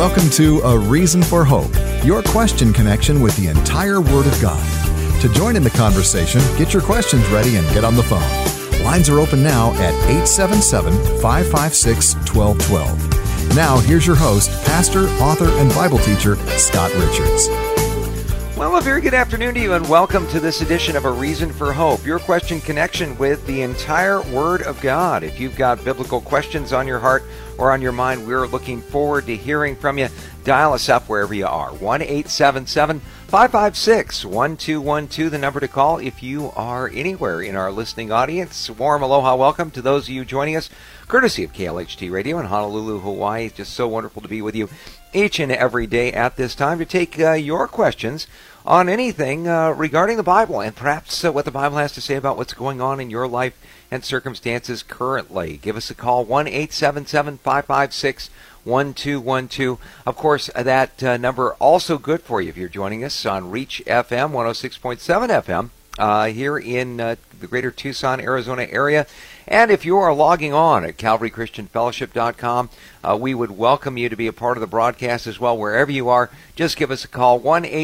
Welcome to A Reason for Hope, your question connection with the entire Word of God. To join in the conversation, get your questions ready and get on the phone. Lines are open now at 877-556-1212. Now, here's your host, pastor, author, and Bible teacher, Scott Richards. Well, a very good afternoon to you, and welcome to this edition of A Reason for Hope, your question connection with the entire Word of God. If you've got biblical questions on your heart or on your mind, we're looking forward to hearing from you. Dial us up wherever you are. 1-877-556-1212, the number to call if you are anywhere in our listening audience. Warm aloha welcome to those of you joining us, courtesy of KLHT Radio in Honolulu, Hawaii. It's just so wonderful to be with you each and every day at this time to take your questions on anything regarding the Bible and perhaps what the Bible has to say about what's going on in your life and circumstances currently. Give us a call, 1-877-556-1212. Of course, that number also good for you if you're joining us on Reach FM 106.7 FM here in the greater Tucson, Arizona area. And if you are logging on at CalvaryChristianFellowship.com, we would welcome you to be a part of the broadcast as well. Wherever you are, just give us a call,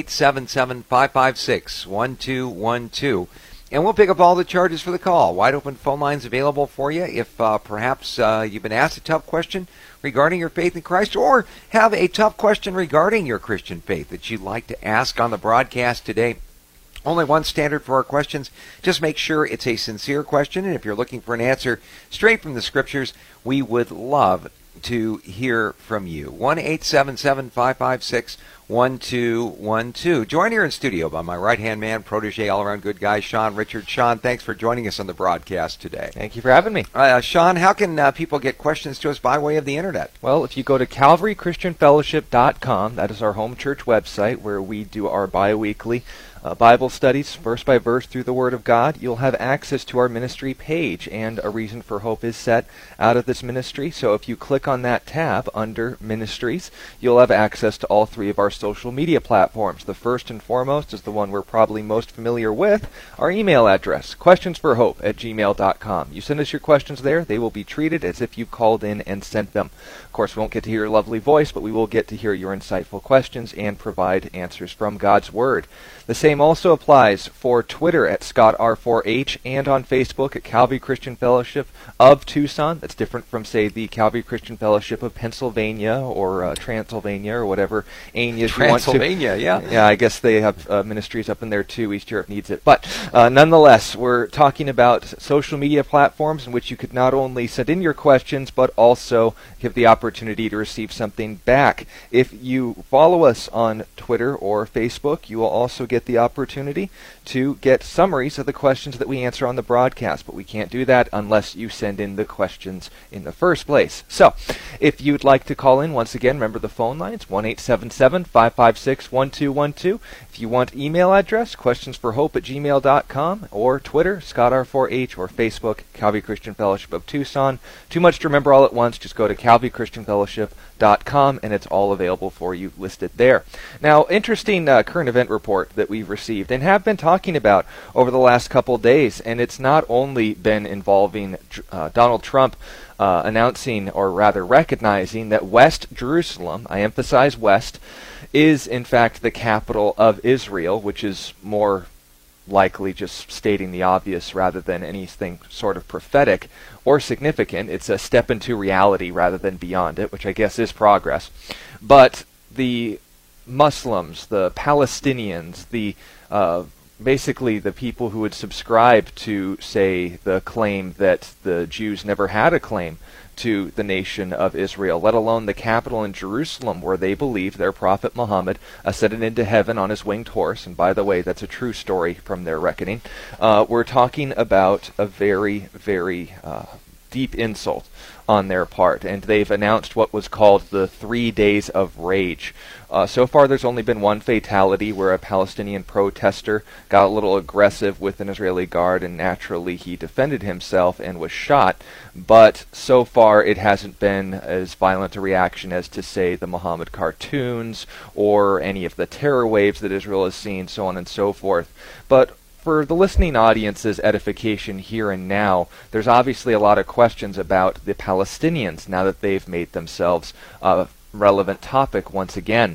1-877-556-1212. And we'll pick up all the charges for the call. Wide open phone lines available for you if perhaps you've been asked a tough question regarding your faith in Christ, or have a tough question regarding your Christian faith that you'd like to ask on the broadcast today. Only one standard for our questions. Just make sure it's a sincere question, and if you're looking for an answer straight from the Scriptures, we would love to hear from you. 1-877-556-1212. Joined here in studio by my right-hand man, protege, all-around good guy, Sean Richards. Sean, thanks for joining us on the broadcast today. Thank you for having me. Sean, how can people get questions to us by way of the Internet? Well, if you go to CalvaryChristianFellowship.com, that is our home church website where we do our bi-weekly Bible studies, verse by verse through the Word of God. You'll have access to our ministry page, and A Reason for Hope is set out of this ministry. So if you click on that tab under Ministries, you'll have access to all three of our social media platforms. The first and foremost is the one we're probably most familiar with, our email address, questionsforhope@gmail.com. You send us your questions there. They will be treated as if you called in and sent them. Of course, we won't get to hear your lovely voice, but we will get to hear your insightful questions and provide answers from God's Word. The same also applies for Twitter at ScottR4H and on Facebook at Calvary Christian Fellowship of Tucson. That's different from, say, the Calvary Christian Fellowship of Pennsylvania or Transylvania or whatever Anias you want to. Transylvania, yeah. Yeah, I guess they have ministries up in there too. East Europe needs it. But nonetheless, we're talking about social media platforms in which you could not only send in your questions, but also give the opportunity to receive something back. If you follow us on Twitter or Facebook, you will also get the opportunity to get summaries of the questions that we answer on the broadcast, but we can't do that unless you send in the questions in the first place. So, if you'd like to call in, once again, remember the phone lines, 1-877-556-1212. If you want email address, questionsforhope@gmail.com, or Twitter, ScottR4H, or Facebook, Calvary Christian Fellowship of Tucson. Too much to remember all at once, just go to CalvaryChristianFellowship.com, and it's all available for you listed there. Now, interesting current event report that we've received and have been talking about over the last couple days, and it's not only been involving Donald Trump announcing, or rather recognizing, that West Jerusalem, I emphasize West, is in fact the capital of Israel, which is more likely just stating the obvious rather than anything sort of prophetic or significant. It's a step into reality rather than beyond it, which I guess is progress. But the Muslims, the Palestinians, the basically the people who would subscribe to, say, the claim that the Jews never had a claim to the nation of Israel, let alone the capital in Jerusalem, where they believe their prophet Muhammad ascended into heaven on his winged horse. And by the way, that's a true story from their reckoning. We're talking about a very, very deep insult on their part, and they've announced what was called the 3 days of rage. So far there's only been one fatality where a Palestinian protester got a little aggressive with an Israeli guard, and naturally he defended himself and was shot, but so far it hasn't been as violent a reaction as to, say, the Muhammad cartoons or any of the terror waves that Israel has seen, so on and so forth. But for the listening audience's edification here and now, there's obviously a lot of questions about the Palestinians now that they've made themselves relevant topic once again.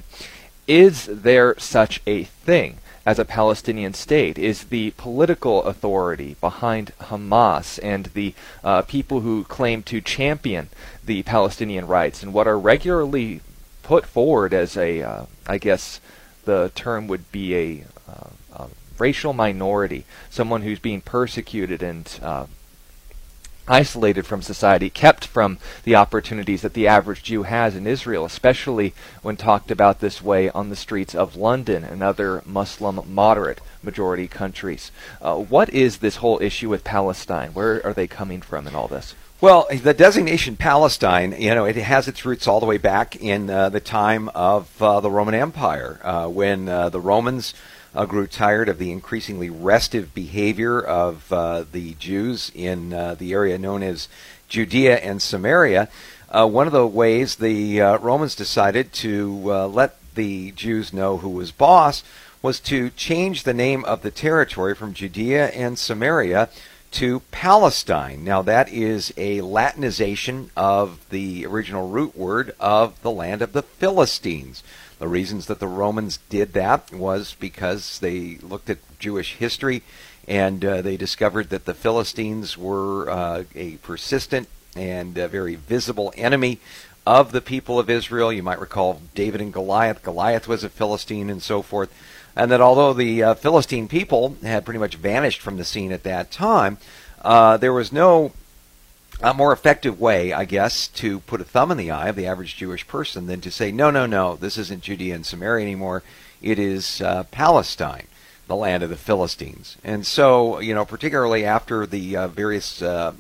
Is there such a thing as a Palestinian state? Is the political authority behind Hamas and the people who claim to champion the Palestinian rights and what are regularly put forward as a, I guess the term would be a racial minority, someone who's being persecuted and isolated from society, kept from the opportunities that the average Jew has in Israel, especially when talked about this way on the streets of London and other Muslim moderate majority countries. What is this whole issue with Palestine? Where are they coming from in all this? Well, the designation Palestine, it has its roots all the way back in the time of the Roman Empire, when the Romans grew tired of the increasingly restive behavior of the Jews in the area known as Judea and Samaria. One of the ways the Romans decided to let the Jews know who was boss was to change the name of the territory from Judea and Samaria to Palestine. Now, that is a Latinization of the original root word of the land of the Philistines. The reasons that the Romans did that was because they looked at Jewish history and they discovered that the Philistines were a persistent and very visible enemy of the people of Israel. You might recall David and Goliath. Goliath was a Philistine and so forth. And that although the Philistine people had pretty much vanished from the scene at that time, there was no more effective way, I guess, to put a thumb in the eye of the average Jewish person than to say, no, this isn't Judea and Samaria anymore. It is Palestine, the land of the Philistines. And so, particularly after the various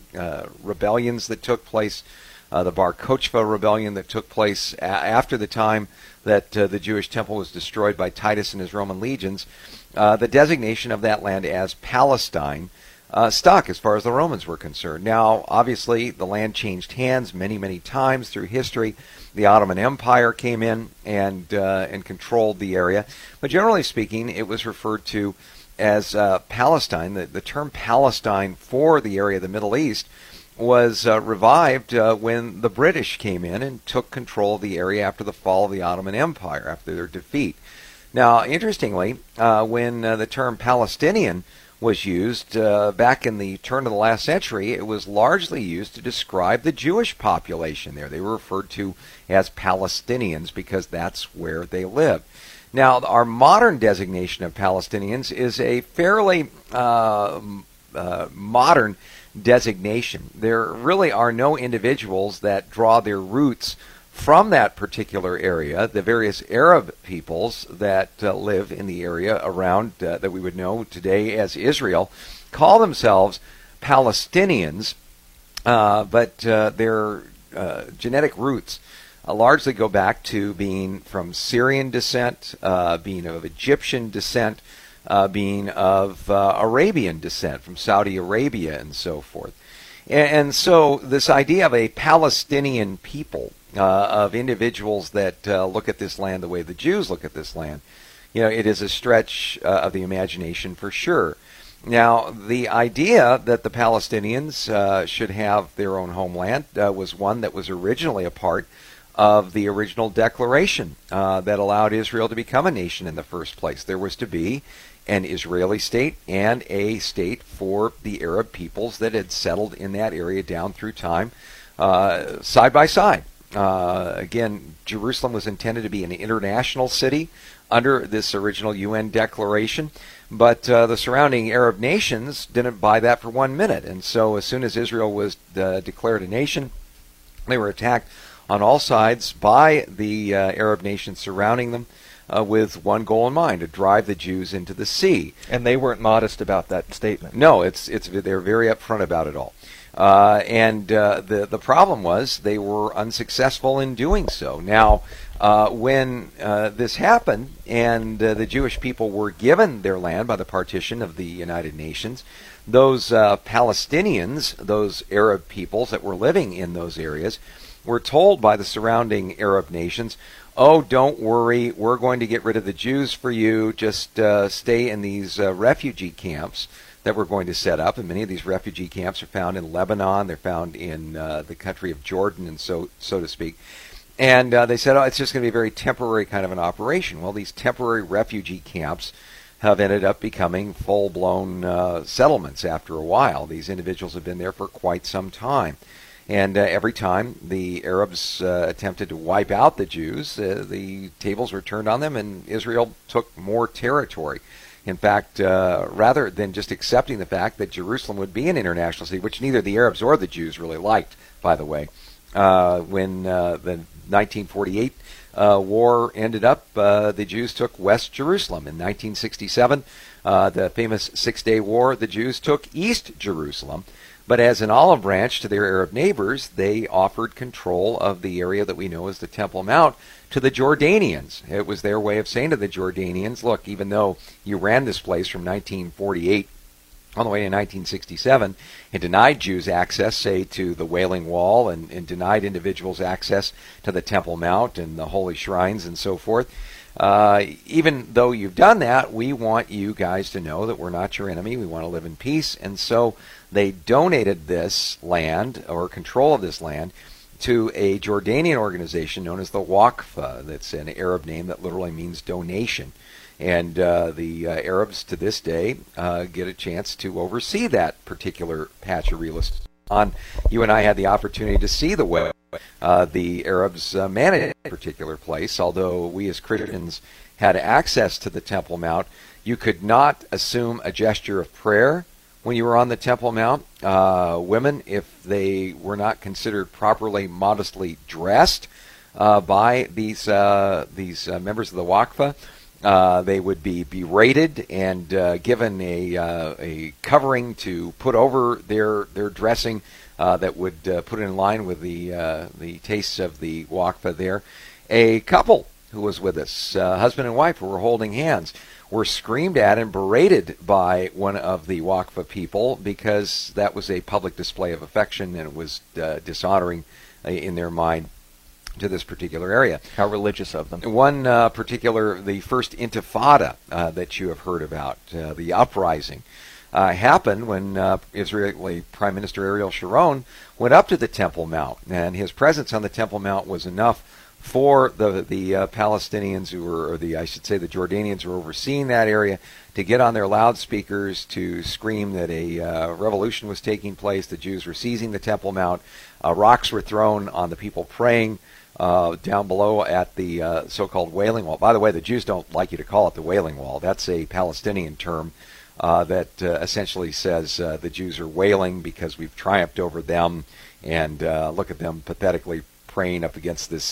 rebellions that took place, the Bar Kokhba rebellion that took place after the time that the Jewish temple was destroyed by Titus and his Roman legions, the designation of that land as Palestine stuck as far as the Romans were concerned. Now, obviously, the land changed hands many, many times through history. The Ottoman Empire came in and controlled the area. But generally speaking, it was referred to as Palestine. The term Palestine for the area of the Middle East was revived when the British came in and took control of the area after the fall of the Ottoman Empire, after their defeat. Now, interestingly, when the term Palestinian was used back in the turn of the last century, it was largely used to describe the Jewish population there. They were referred to as Palestinians because that's where they lived. Now, our modern designation of Palestinians is a fairly modern designation. There really are no individuals that draw their roots from that particular area. The various Arab peoples that live in the area around that we would know today as Israel call themselves Palestinians, but their genetic roots largely go back to being from Syrian descent, being of Egyptian descent, being of Arabian descent, from Saudi Arabia and so forth. And so this idea of a Palestinian people, of individuals that look at this land the way the Jews look at this land, it is a stretch of the imagination for sure. Now, the idea that the Palestinians should have their own homeland was one that was originally a part of the original declaration that allowed Israel to become a nation in the first place. There was to be an Israeli state and a state for the Arab peoples that had settled in that area down through time, side by side. Again, Jerusalem was intended to be an international city under this original UN declaration, but the surrounding Arab nations didn't buy that for 1 minute. And so as soon as Israel was declared a nation, they were attacked on all sides by the Arab nations surrounding them, with one goal in mind: to drive the Jews into the sea. And they weren't modest about that statement. No, they're very upfront about it all. And the problem was they were unsuccessful in doing so. Now, when this happened and the Jewish people were given their land by the partition of the United Nations, those Palestinians, those Arab peoples that were living in those areas, were told by the surrounding Arab nations, "Oh, don't worry, we're going to get rid of the Jews for you. Just stay in these refugee camps that we're going to set up." And many of these refugee camps are found in Lebanon. They're found in the country of Jordan, and so to speak. And they said, it's just going to be a very temporary kind of an operation. Well, these temporary refugee camps have ended up becoming full-blown settlements after a while. These individuals have been there for quite some time. And every time the Arabs attempted to wipe out the Jews, the tables were turned on them, and Israel took more territory. In fact, rather than just accepting the fact that Jerusalem would be an international city, which neither the Arabs or the Jews really liked, by the way, when the 1948 war ended up, the Jews took West Jerusalem. In 1967, the famous Six-Day War, the Jews took East Jerusalem. But as an olive branch to their Arab neighbors, they offered control of the area that we know as the Temple Mount to the Jordanians. It was their way of saying to the Jordanians, look, even though you ran this place from 1948 all the way to 1967 and denied Jews access, say, to the Wailing Wall and denied individuals access to the Temple Mount and the holy shrines and so forth, even though you've done that, we want you guys to know that we're not your enemy. We want to live in peace. And so they donated this land, or control of this land, to a Jordanian organization known as the Waqf. That's an Arab name that literally means donation. And the Arabs to this day get a chance to oversee that particular patch of real estate. You and I had the opportunity to see the way the Arabs managed a particular place. Although we as Christians had access to the Temple Mount, you could not assume a gesture of prayer when you were on the Temple Mount. Women, if they were not considered properly modestly dressed by these members of the Waqf, they would be berated and given a covering to put over their dressing that would put it in line with the tastes of the Waqf there. A couple who was with us, husband and wife, who were holding hands, were screamed at and berated by one of the Waqf people because that was a public display of affection and it was dishonoring in their mind to this particular area. How religious of them. One particular, the first Intifada that you have heard about, the uprising, happened when Israeli Prime Minister Ariel Sharon went up to the Temple Mount, and his presence on the Temple Mount was enough for the Palestinians who were, or the Jordanians who were overseeing that area, to get on their loudspeakers to scream that a revolution was taking place. The Jews were seizing the Temple Mount. Rocks were thrown on the people praying down below at the so-called Wailing Wall. By the way, the Jews don't like you to call it the Wailing Wall. That's a Palestinian term that essentially says the Jews are wailing because we've triumphed over them, and look at them pathetically praying up against this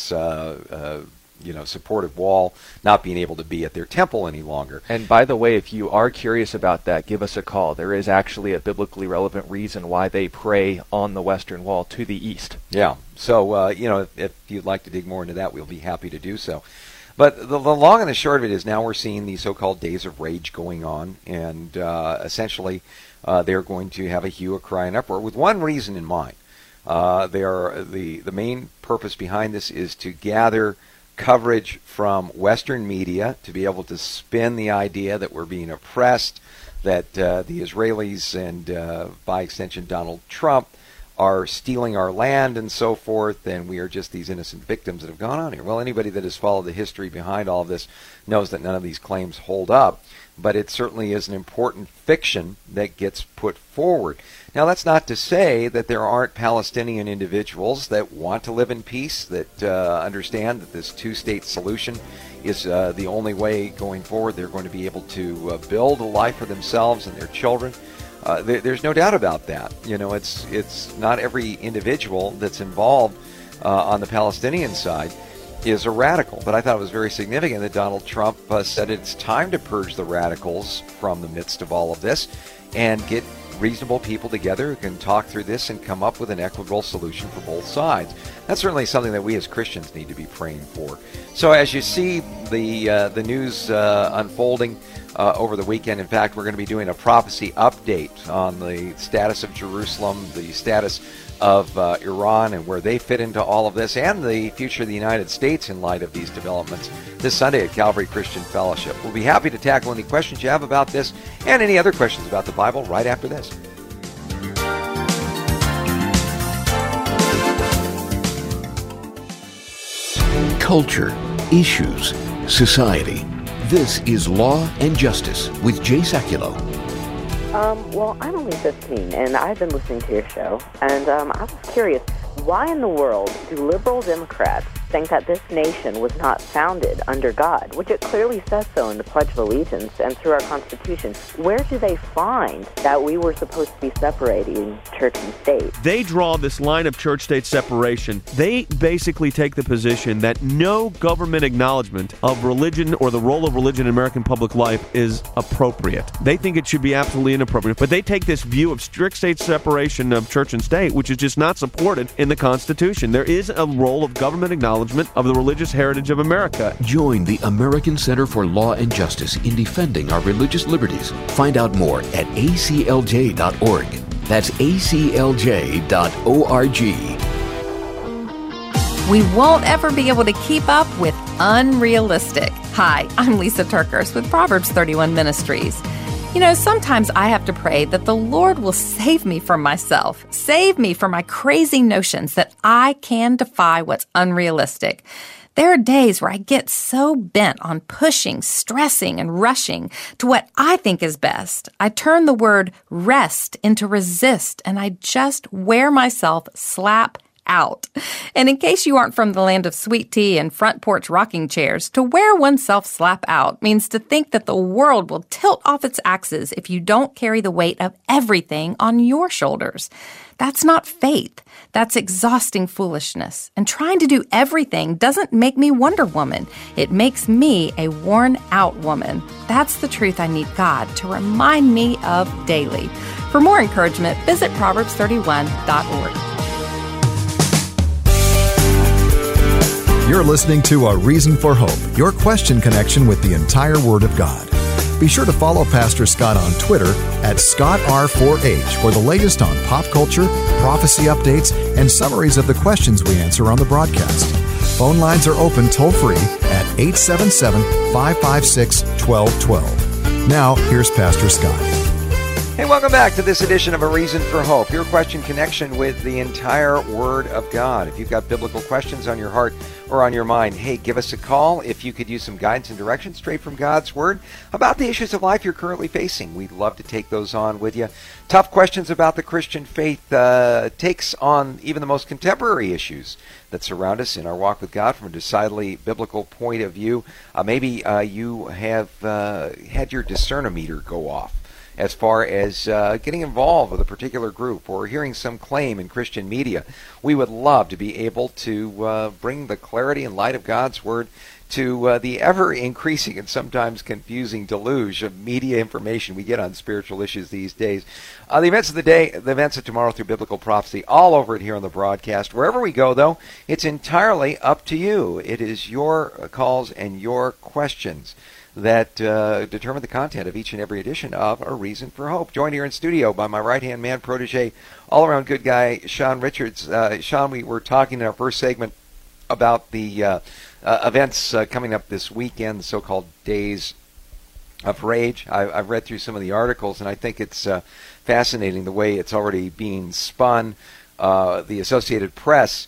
supportive wall, not being able to be at their temple any longer. And by the way, if you are curious about that, give us a call. There is actually a biblically relevant reason why they pray on the Western Wall to the east. Yeah. So, if you'd like to dig more into that, we'll be happy to do so. But the long and the short of it is now we're seeing these so-called days of rage going on, and essentially they're going to have a hue, a cry, and uproar with one reason in mind. The main purpose behind this is to gather coverage from Western media to be able to spin the idea that we're being oppressed, that the Israelis and by extension Donald Trump are stealing our land and so forth, and we are just these innocent victims that have gone on here. Well, anybody that has followed the history behind all of this knows that none of these claims hold up, but it certainly is an important fiction that gets put forward. Now, that's not to say that there aren't Palestinian individuals that want to live in peace, that understand that this two-state solution is the only way going forward. They're going to be able to build a life for themselves and their children. There's no doubt about that. It's not every individual that's involved on the Palestinian side is a radical. But I thought it was very significant that Donald Trump said it's time to purge the radicals from the midst of all of this and get reasonable people together who can talk through this and come up with an equitable solution for both sides. That's certainly something that we as Christians need to be praying for. So as you see the news unfolding over the weekend, in fact, we're going to be doing a prophecy update on the status of Jerusalem, the status of Iran and where they fit into all of this, and the future of the United States in light of these developments this Sunday at Calvary Christian Fellowship. We'll be happy to tackle any questions you have about this and any other questions about the Bible right after this. culture, issues, society. This is Law and Justice with Jay Sekulow. Well, I'm only 15, and I've been listening to your show, and I was curious, why in the world do liberal Democrats think that this nation was not founded under God, which it clearly says so in the Pledge of Allegiance and through our Constitution? Where do they find that we were supposed to be separating church and state? They draw this line of church-state separation. They basically take the position that no government acknowledgement of religion or the role of religion in American public life is appropriate. They think it should be absolutely inappropriate. But they take this view of strict state separation of church and state, which is just not supported in the Constitution. There is a role of government acknowledgement of the religious heritage of America. Join the American Center for Law and Justice in defending our religious liberties. Find out more at aclj.org. That's aclj.org. We won't ever be able to keep up with unrealistic. Hi, I'm Lisa Turkers with Proverbs 31 Ministries. You know, sometimes I have to pray that the Lord will save me from myself, save me from my crazy notions that I can defy what's unrealistic. There are days where I get so bent on pushing, stressing, and rushing to what I think is best. I turn the word rest into resist, and I just wear myself slap out. And in case you aren't from the land of sweet tea and front porch rocking chairs, to wear oneself slap out means to think that the world will tilt off its axis if you don't carry the weight of everything on your shoulders. That's not faith. That's exhausting foolishness. And trying to do everything doesn't make me Wonder Woman. It makes me a worn-out woman. That's the truth I need God to remind me of daily. For more encouragement, visit Proverbs31.org. You're listening to A Reason for Hope, your question connection with the entire Word of God. Be sure to follow Pastor Scott on Twitter at ScottR4H for the latest on pop culture, prophecy updates, and summaries of the questions we answer on the broadcast. Phone lines are open toll-free at 877-556-1212. Now, here's Pastor Scott. Hey, welcome back to this edition of A Reason for Hope, your question connection with the entire Word of God. If you've got biblical questions on your heart or on your mind, hey, give us a call if you could use some guidance and direction straight from God's Word about the issues of life you're currently facing. We'd love to take those on with you. Tough questions about the Christian faith takes on even the most contemporary issues that surround us in our walk with God from a decidedly biblical point of view. Maybe you have had your discernometer go off as far as getting involved with a particular group or hearing some claim in Christian media. We would love to be able to bring the clarity and light of God's Word to the ever-increasing and sometimes confusing deluge of media information we get on spiritual issues these days. The events of the day, the events of tomorrow through biblical prophecy, all over it here on the broadcast. Wherever we go, though, it's entirely up to you. It is your calls and your questions that determine the content of each and every edition of A Reason for Hope. Joined here in studio by my right-hand man, protege, all-around good guy, Sean Richards. Sean, we were talking in our first segment about the events coming up this weekend, the so-called Days of Rage. I've read through some of the articles, and I think it's fascinating the way it's already being spun. The Associated Press,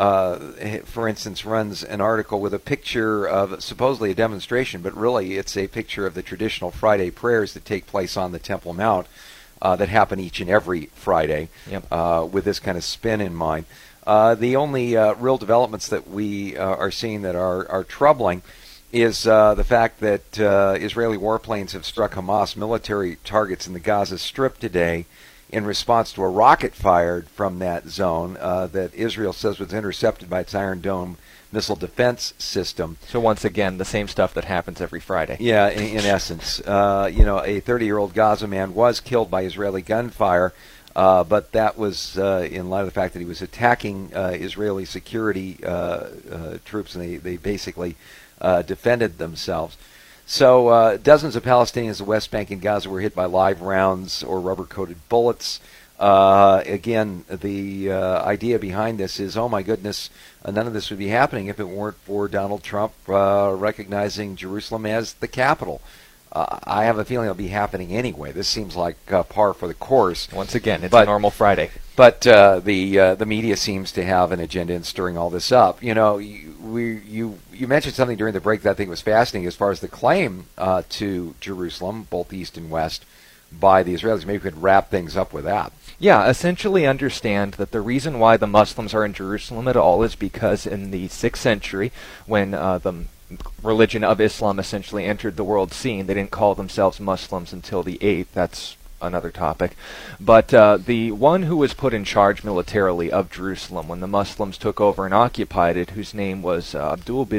for instance, runs an article with a picture of supposedly a demonstration, but really it's a picture of the traditional Friday prayers that take place on the Temple Mount that happen each and every Friday. Yep. With this kind of spin in mind. The only real developments that we are seeing that are troubling is the fact that Israeli warplanes have struck Hamas military targets in the Gaza Strip today in response to a rocket fired from that zone that Israel says was intercepted by its Iron Dome missile defense system. So once again, the same stuff that happens every Friday. Yeah, in essence. A 30-year-old Gaza man was killed by Israeli gunfire, but that was in light of the fact that he was attacking Israeli security troops, and they basically defended themselves. So dozens of Palestinians in the West Bank and Gaza were hit by live rounds or rubber-coated bullets. Again, the idea behind this is, oh my goodness, none of this would be happening if it weren't for Donald Trump recognizing Jerusalem as the capital. I have a feeling it'll be happening anyway. This seems like par for the course. Once again, it's a normal Friday. But the media seems to have an agenda in stirring all this up. You know, you mentioned something during the break that I think was fascinating as far as the claim to Jerusalem, both east and west, by the Israelis. Maybe we could wrap things up with that. Yeah, essentially understand that the reason why the Muslims are in Jerusalem at all is because in the 6th century, when the religion of Islam essentially entered the world scene, they didn't call themselves Muslims until the 8th. That's another topic. But the one who was put in charge militarily of Jerusalem when the Muslims took over and occupied it, whose name was Abdul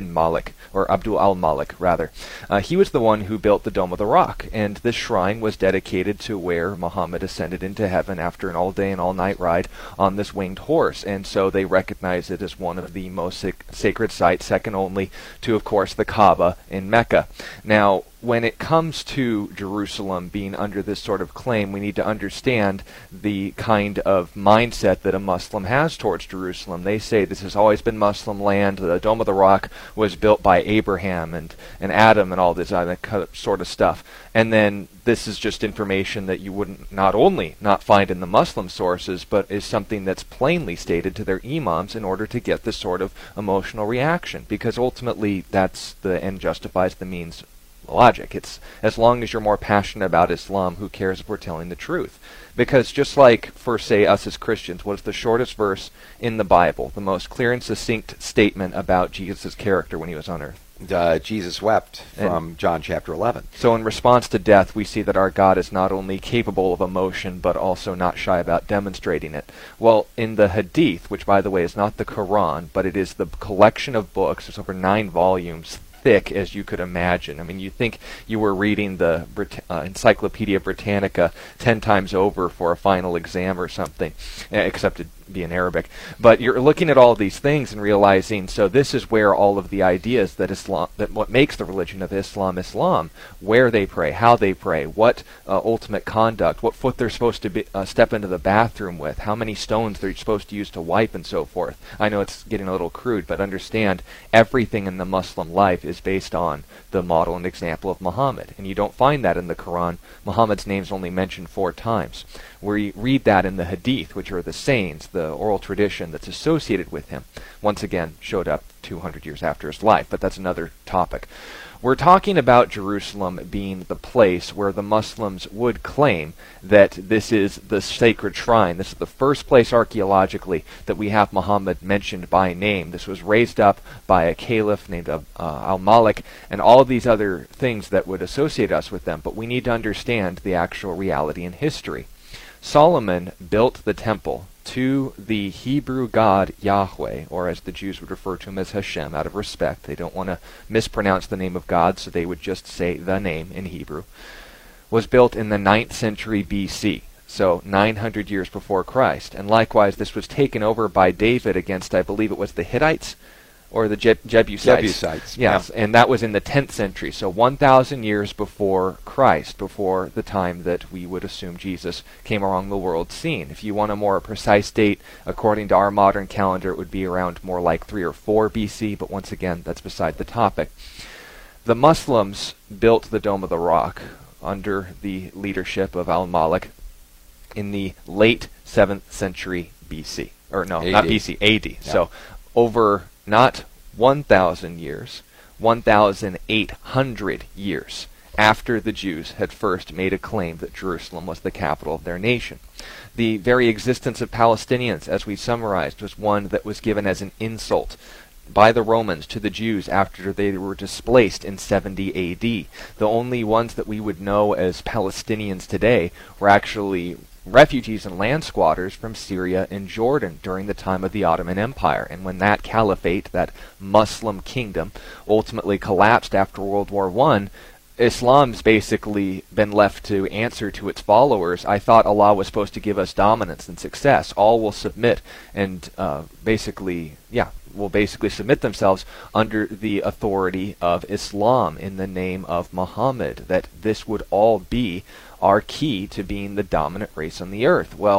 al-Malik, rather. He was the one who built the Dome of the Rock, and this shrine was dedicated to where Muhammad ascended into heaven after an all-day and all-night ride on this winged horse, and so they recognize it as one of the most sacred sites, second only to, of course, the Kaaba in Mecca. Now, when it comes to Jerusalem being under this sort of claim, we need to understand the kind of mindset that a Muslim has towards Jerusalem. They say this has always been Muslim land. The Dome of the Rock was built by Abraham and Adam and all this sort of stuff. And then this is just information that you wouldn't not only not find in the Muslim sources, but is something that's plainly stated to their imams in order to get this sort of emotional reaction. Because ultimately, that's the end justifies the means logic. It's as long as you're more passionate about Islam, who cares if we're telling the truth? Because just like for, say, us as Christians, what is the shortest verse in the Bible, the most clear and succinct statement about Jesus' character when he was on earth? Jesus wept, from John chapter 11. So in response to death, we see that our God is not only capable of emotion, but also not shy about demonstrating it. Well, in the Hadith, which by the way is not the Quran, but it is the collection of books, it's over 9 volumes, thick as you could imagine. I mean, you think you were reading the Encyclopedia Britannica 10 times over for a final exam or something, except it'd be in Arabic. But you're looking at all these things and realizing, so this is where all of the ideas that what makes the religion of Islam, where they pray, how they pray, what ultimate conduct, what foot they're supposed to step into the bathroom with, how many stones they're supposed to use to wipe, and so forth. I know it's getting a little crude, but understand everything in the Muslim life is based on the model and example of Muhammad. And you don't find that in the Quran. Muhammad's name's only mentioned 4 times. We read that in the Hadith, which are the sayings, the oral tradition that's associated with him. Once again, showed up 200 years after his life, but that's another topic. We're talking about Jerusalem being the place where the Muslims would claim that this is the sacred shrine. This is the first place archaeologically that we have Muhammad mentioned by name. This was raised up by a caliph named al-Malik, and all of these other things that would associate us with them. But we need to understand the actual reality in history. Solomon built the temple to the Hebrew god Yahweh, or as the Jews would refer to him as Hashem, out of respect. They don't want to mispronounce the name of God, so they would just say the name in Hebrew. Was built in the 9th century BC, so 900 years before Christ. And likewise, this was taken over by David against, I believe it was the Hittites, or the Jebusites. Jebusites, yes, yeah. And that was in the 10th century, so 1,000 years before Christ, before the time that we would assume Jesus came along the world scene. If you want a more precise date, according to our modern calendar, it would be around more like 3 or 4 BC, but once again, that's beside the topic. The Muslims built the Dome of the Rock under the leadership of al-Malik in the late 7th century BC. Or no, AD. Not BC, AD. Yeah. So over not 1,000 years, 1,800 years after the Jews had first made a claim that Jerusalem was the capital of their nation. The very existence of Palestinians, as we summarized, was one that was given as an insult by the Romans to the Jews after they were displaced in 70 AD. The only ones that we would know as Palestinians today were actually refugees and land squatters from Syria and Jordan during the time of the Ottoman Empire. And when that caliphate, that Muslim kingdom, ultimately collapsed after World War I, Islam's basically been left to answer to its followers. I thought Allah was supposed to give us dominance and success. All will submit and will basically submit themselves under the authority of Islam in the name of Muhammad, that this would all be our key to being the dominant race on the earth. Well,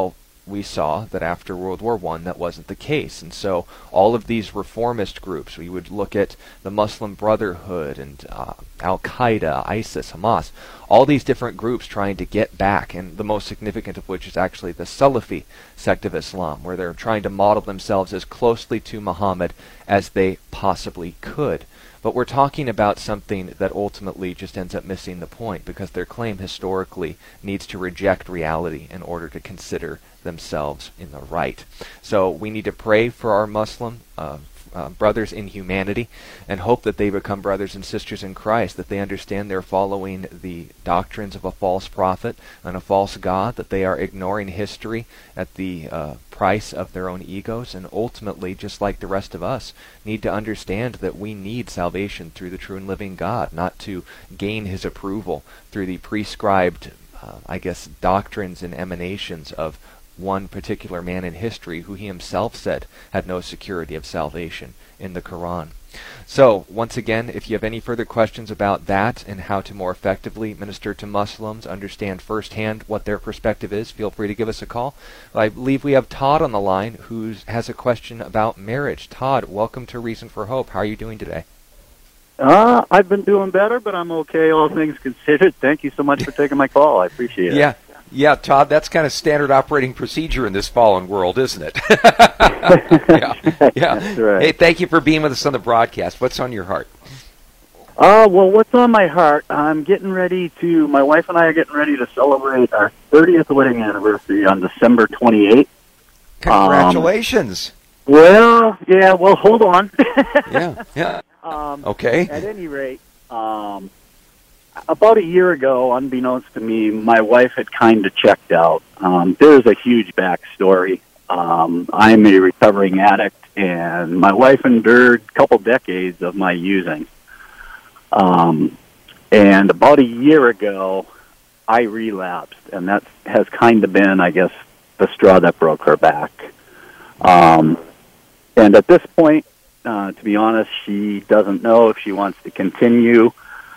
we saw that after World War I that wasn't the case. And so all of these reformist groups, we would look at the Muslim Brotherhood and Al-Qaeda, ISIS, Hamas, all these different groups trying to get back, and the most significant of which is actually the Salafi sect of Islam, where they're trying to model themselves as closely to Muhammad as they possibly could. But we're talking about something that ultimately just ends up missing the point, because their claim historically needs to reject reality in order to consider themselves in the right. So we need to pray for our Muslim brothers in humanity and hope that they become brothers and sisters in Christ, that they understand they're following the doctrines of a false prophet and a false God, that they are ignoring history at the price of their own egos, and ultimately, just like the rest of us, need to understand that we need salvation through the true and living God, not to gain his approval through the prescribed, doctrines and emanations of one particular man in history who he himself said had no security of salvation in the Quran. So, once again, if you have any further questions about that and how to more effectively minister to Muslims, understand firsthand what their perspective is, feel free to give us a call. I believe we have Todd on the line who has a question about marriage. Todd, welcome to Reason for Hope. How are you doing today? I've been doing better, but I'm okay, all things considered. Thank you so much for taking my call. I appreciate it. Yeah, Todd, that's kind of standard operating procedure in this fallen world, isn't it? Yeah. That's right. Hey, thank you for being with us on the broadcast. What's on your heart? Well, what's on my heart? My wife and I are getting ready to celebrate our 30th wedding anniversary on December 28th. Congratulations. Well, hold on. Yeah. Okay. At any rate, about a year ago, unbeknownst to me, my wife had kind of checked out. There's a huge backstory. I'm a recovering addict, and my wife endured a couple decades of my using. And about a year ago, I relapsed, and that has kind of been, I guess, the straw that broke her back. And at this point, to be honest, she doesn't know if she wants to continue.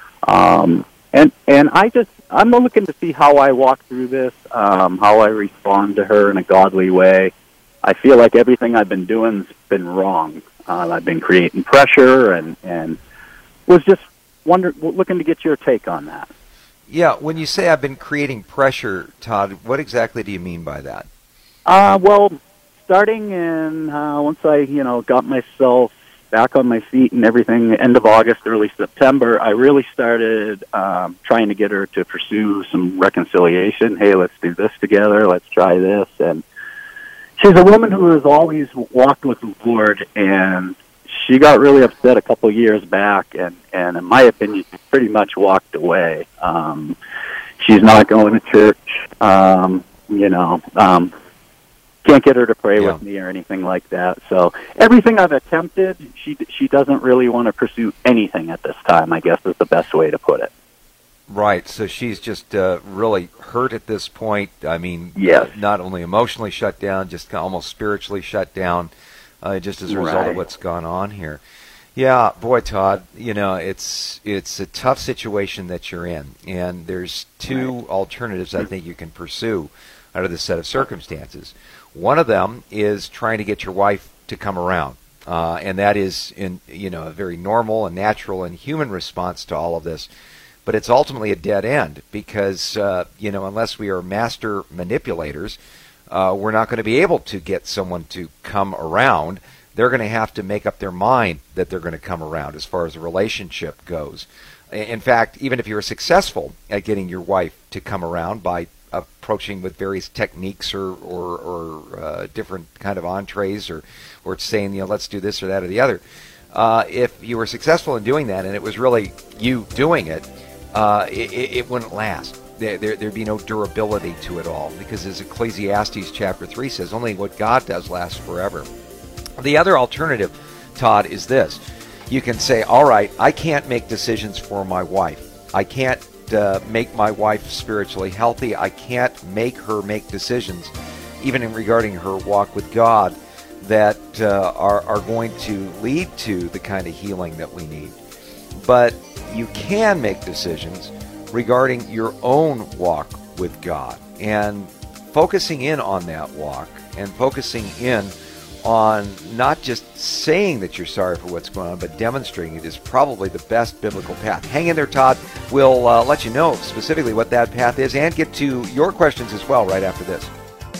And I'm looking to see how I walk through this, how I respond to her in a godly way. I feel like everything I've been doing's been wrong. I've been creating pressure, and was just looking to get your take on that. Yeah, when you say I've been creating pressure, Todd, what exactly do you mean by that? Well, starting in once I got myself back on my feet and everything, end of August, early September, I really started trying to get her to pursue some reconciliation. Hey, let's do this together. Let's try this. And she's a woman who has always walked with the Lord, and she got really upset a couple years back, and in my opinion, she pretty much walked away. She's not going to church. Can't get her to pray with me or anything like that. So everything I've attempted, she doesn't really want to pursue anything at this time, I guess is the best way to put it. Right. So she's just really hurt at this point. I mean, yes. Not only emotionally shut down, just almost spiritually shut down, just as a result of what's gone on here. Yeah, boy, Todd, it's a tough situation that you're in, and there's two alternatives I think you can pursue out of this set of circumstances. One of them is trying to get your wife to come around, and that is a very normal and natural and human response to all of this. But it's ultimately a dead end because unless we are master manipulators, we're not going to be able to get someone to come around. They're going to have to make up their mind that they're going to come around as far as the relationship goes. In fact, even if you're successful at getting your wife to come around by approaching with various techniques or different kind of entrees or saying, let's do this or that or the other, if you were successful in doing that and it was really you doing it, it wouldn't last. There'd be no durability to it all, because as Ecclesiastes chapter 3 says, only what God does lasts forever. The other alternative, Todd, is this. You can say, all right, I can't make decisions for my wife. I can't make my wife spiritually healthy. I can't make her make decisions, even in regarding her walk with God, that are going to lead to the kind of healing that we need. But you can make decisions regarding your own walk with God. And focusing in on that walk and focusing in on not just saying that you're sorry for what's going on, but demonstrating it is probably the best biblical path. Hang in there, Todd. We'll let you know specifically what that path is and get to your questions as well right after this.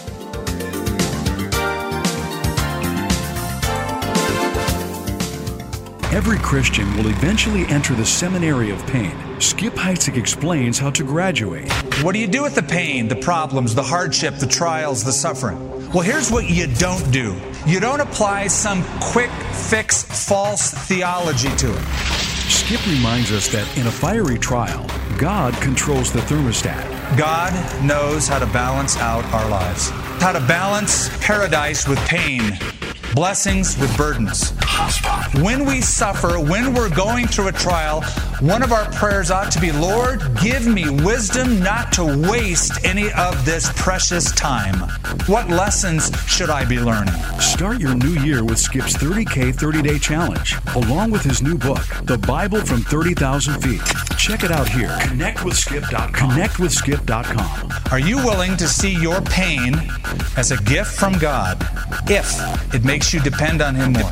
Every Christian will eventually enter the seminary of pain. Skip Heitzig explains how to graduate. What do you do with the pain, the problems, the hardship, the trials, the suffering? Well, here's what you don't do. You don't apply some quick fix, false theology to it. Skip reminds us that in a fiery trial, God controls the thermostat. God knows how to balance out our lives, how to balance paradise with pain, blessings with burdens. When we suffer, when we're going through a trial, one of our prayers ought to be, Lord, give me wisdom not to waste any of this precious time. What lessons should I be learning? Start your new year with Skip's 30K 30-Day Challenge, along with his new book, The Bible from 30,000 Feet. Check it out here. ConnectWithSkip.com. ConnectWithSkip.com. Are you willing to see your pain as a gift from God if it makes you depend on Him more?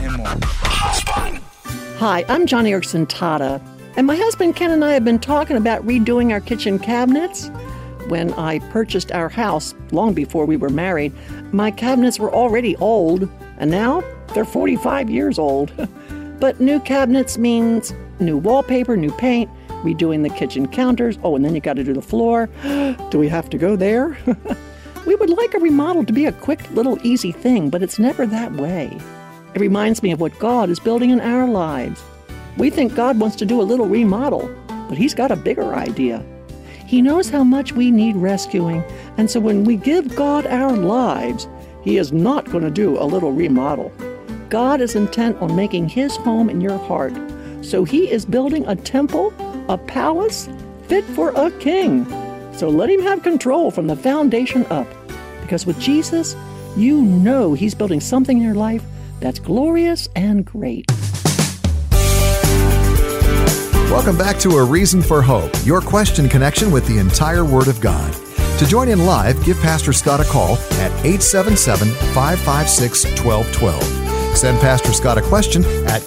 Hi, I'm Johnny Erickson Tata, and my husband Ken and I have been talking about redoing our kitchen cabinets. When I purchased our house, long before we were married, my cabinets were already old, and now they're 45 years old. But new cabinets means new wallpaper, new paint, redoing the kitchen counters. Oh, and then you got to do the floor. Do we have to go there? We would like a remodel to be a quick, little, easy thing, but it's never that way. It reminds me of what God is building in our lives. We think God wants to do a little remodel, but He's got a bigger idea. He knows how much we need rescuing, and so when we give God our lives, He is not going to do a little remodel. God is intent on making His home in your heart, so He is building a temple, a palace, fit for a king. So let Him have control from the foundation up, because with Jesus, you know He's building something in your life that's glorious and great. Welcome back to A Reason for Hope, your question connection with the entire Word of God. To join in live, give Pastor Scott a call at 877-556-1212. Send Pastor Scott a question at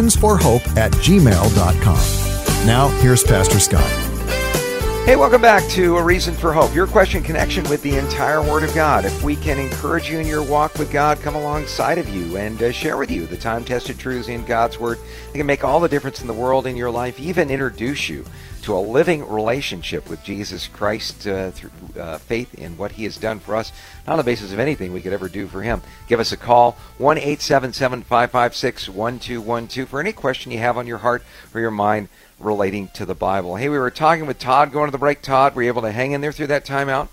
questionsforhope@gmail.com. Now, here's Pastor Scott. Hey, welcome back to A Reason for Hope, your question connection with the entire Word of God. If we can encourage you in your walk with God, come alongside of you and share with you the time-tested truths in God's Word. They can make all the difference in the world in your life, even introduce you to a living relationship with Jesus Christ through faith in what He has done for us, not on the basis of anything we could ever do for Him. Give us a call, 1-877-556-1212, for any question you have on your heart or your mind relating to the Bible. Hey, we were talking with Todd going to the break. Todd, were you able to hang in there through that timeout?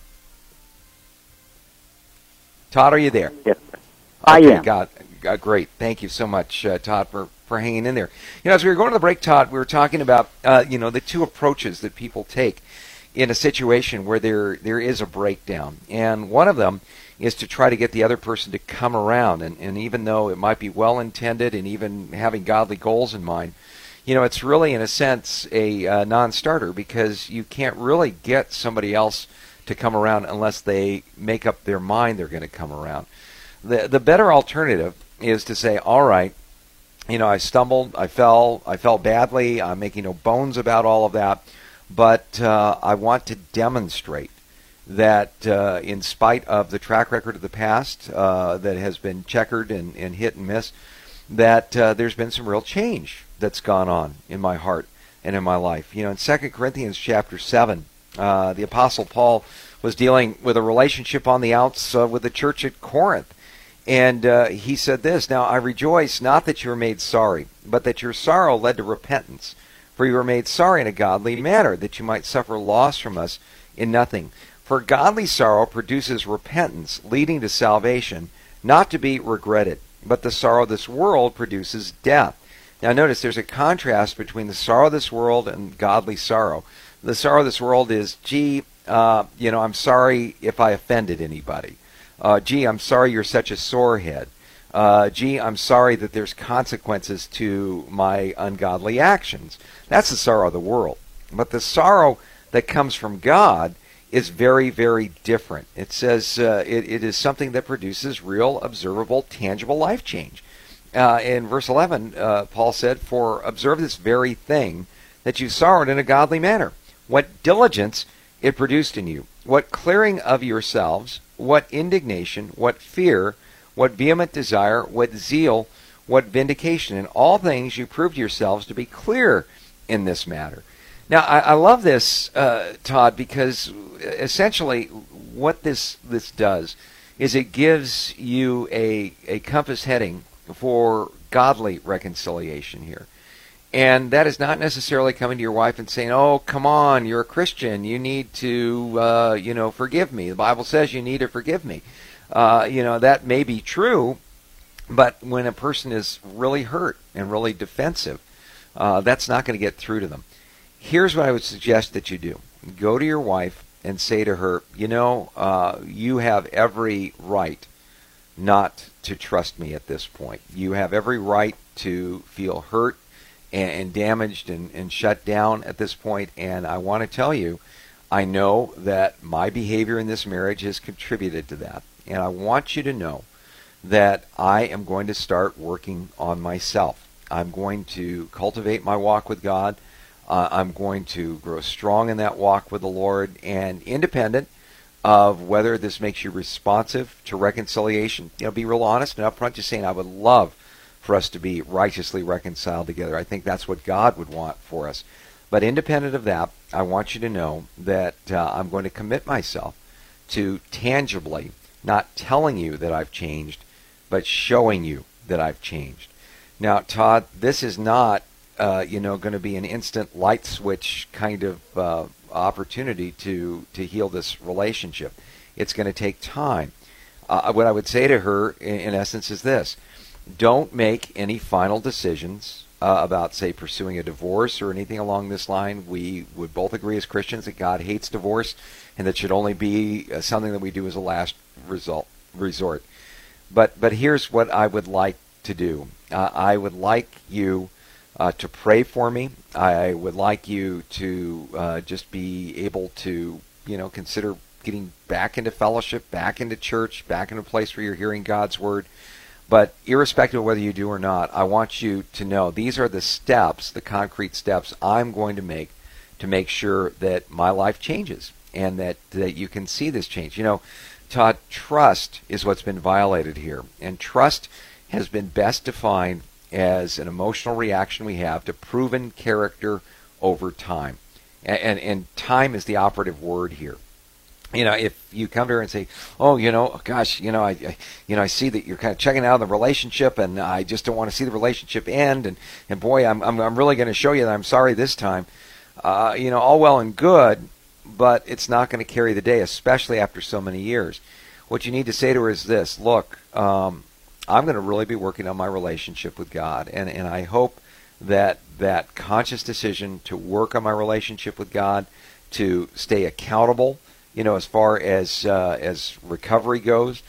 Todd, are you there? Yes. Okay, I am. Great. Thank you so much, Todd, for hanging in there. You know, as we were going to the break, Todd, we were talking about, the two approaches that people take in a situation where there is a breakdown. And one of them is to try to get the other person to come around. And even though it might be well-intended and even having godly goals in mind, it's really, in a sense, a non-starter, because you can't really get somebody else to come around unless they make up their mind they're going to come around. The better alternative is to say, all right, I stumbled, I fell badly, I'm making no bones about all of that, but I want to demonstrate that in spite of the track record of the past that has been checkered and hit and miss, that there's been some real change that's gone on in my heart and in my life. In 2 Corinthians chapter 7, the Apostle Paul was dealing with a relationship on the outs with the church at Corinth. And he said this, "Now I rejoice not that you were made sorry, but that your sorrow led to repentance. For you were made sorry in a godly manner, that you might suffer loss from us in nothing. For godly sorrow produces repentance, leading to salvation, not to be regretted. But the sorrow of this world produces death." Now notice there's a contrast between the sorrow of this world and godly sorrow. The sorrow of this world is, I'm sorry if I offended anybody. I'm sorry you're such a sorehead. I'm sorry that there's consequences to my ungodly actions. That's the sorrow of the world. But the sorrow that comes from God is very, very different. It says it is something that produces real, observable, tangible life change. In verse 11, Paul said, "For observe this very thing, that you sorrowed in a godly manner. What diligence it produced in you, what clearing of yourselves, what indignation, what fear, what vehement desire, what zeal, what vindication. In all things you proved yourselves to be clear in this matter." Now, I love this, Todd, because essentially what this does is it gives you a compass heading for godly reconciliation here. And that is not necessarily coming to your wife and saying, "Oh, come on, you're a Christian. You need to, forgive me. The Bible says you need to forgive me." That may be true, but when a person is really hurt and really defensive, that's not going to get through to them. Here's what I would suggest that you do. Go to your wife and say to her, you have every right not to trust me at this point. You have every right to feel hurt and damaged and shut down at this point. And I want to tell you, I know that my behavior in this marriage has contributed to that. And I want you to know that I am going to start working on myself. I'm going to cultivate my walk with God. I'm going to grow strong in that walk with the Lord. And independent of whether this makes you responsive to reconciliation, be real honest and upfront, just saying, I would love for us to be righteously reconciled together. I think that's what God would want for us. But independent of that, I want you to know that I'm going to commit myself to tangibly not telling you that I've changed, but showing you that I've changed. Now, Todd, this is not, going to be an instant light switch kind of opportunity to heal this relationship. It's going to take time. What I would say to her, in essence, is this. Don't make any final decisions about, say, pursuing a divorce or anything along this line. We would both agree as Christians that God hates divorce and that should only be something that we do as a last resort. But here's what I would like to do. I would like you to pray for me. I would like you to just be able to, consider getting back into fellowship, back into church, back into a place where you're hearing God's word. But irrespective of whether you do or not, I want you to know these are the steps, the concrete steps I'm going to make sure that my life changes and that you can see this change. Todd, trust is what's been violated here. And trust has been best defined as an emotional reaction we have to proven character over time. And time is the operative word here. If you come to her and say, "Oh, gosh, I see that you're kind of checking out of the relationship, and I just don't want to see the relationship end, and boy, I'm really going to show you that I'm sorry this time," all well and good, but it's not going to carry the day, especially after so many years. What you need to say to her is this: "Look, I'm going to really be working on my relationship with God, and I hope that conscious decision to work on my relationship with God, to stay accountable, as far as recovery goes,